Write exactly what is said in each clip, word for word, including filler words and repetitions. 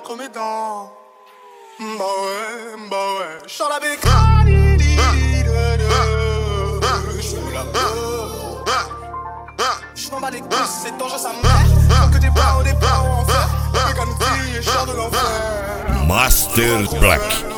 entre mes dents. Bah ouais, bah ouais. J'sors la bécane. J'fume la peau. J'm'en bats les couilles, c'est dangereux sa mère. Tant que t'es pas au départ en enfer. Bécane fille et j'sors de l'enfer. Master Black.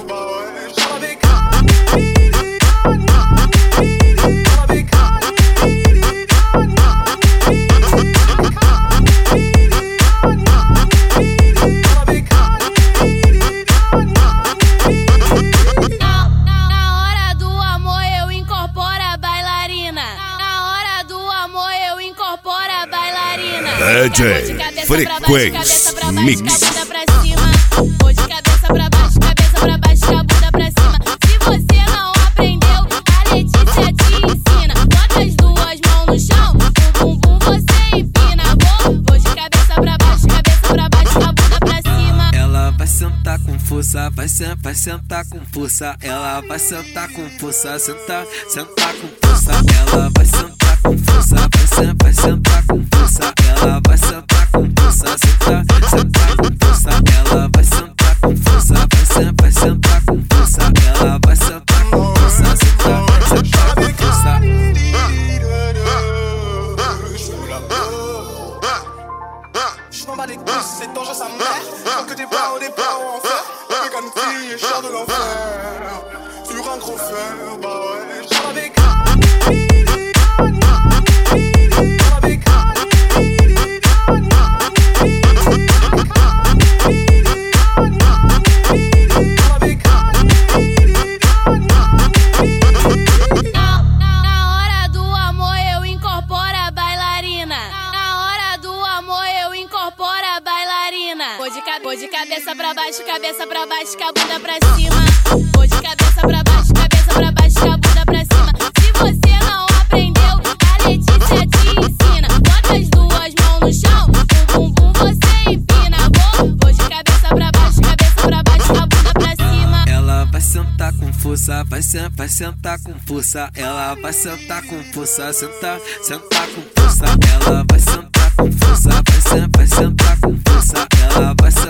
D J Frequência Mix. Vou de cabeça pra baixo, cabeça pra baixo, com a bunda pra cima. Se você não aprendeu, a Letícia te ensina. Bota as duas mãos no chão, o bumbum você empina. Vou, vou de cabeça pra baixo, cabeça pra baixo, com a bunda pra cima. Ela vai sentar com força, vai, sen vai sentar com força. Ela vai sentar com força, sentar, sentar com força. Ela vai sentar com força, vai, sen vai sentar com força. Ela vai sentar com força, sentar, sentar com força. Ela vai sentar com força, vai, sen vai sentar com força. Ela vai sentar com força, sentar, sentar com força. J'm'en bats les couilles, c'est dangereux sa mère. Tant que t'es pas au départ en enfer. Bécane fille et j'sors de l'enfer. Sur un gros fer, bah ouais. J'sors la bécane. Vou de cabeça pra baixo, cabeça pra baixo, com a bunda pra cima. Vou de cabeça pra baixo, cabeça pra baixo, com a bunda pra cima. Se você não aprendeu, a Letícia te ensina. Bota as duas mãos no chão, o bumbum você empina. Vou, vou de cabeça pra baixo, cabeça pra baixo, com a bunda pra cima. Ela vai sentar com força, vai, sen vai sentar com força. Ela vai sentar com força, sentar, sentar com força. Ela vai sentar com força, vai, sen vai sentar com força. Ela vai sentar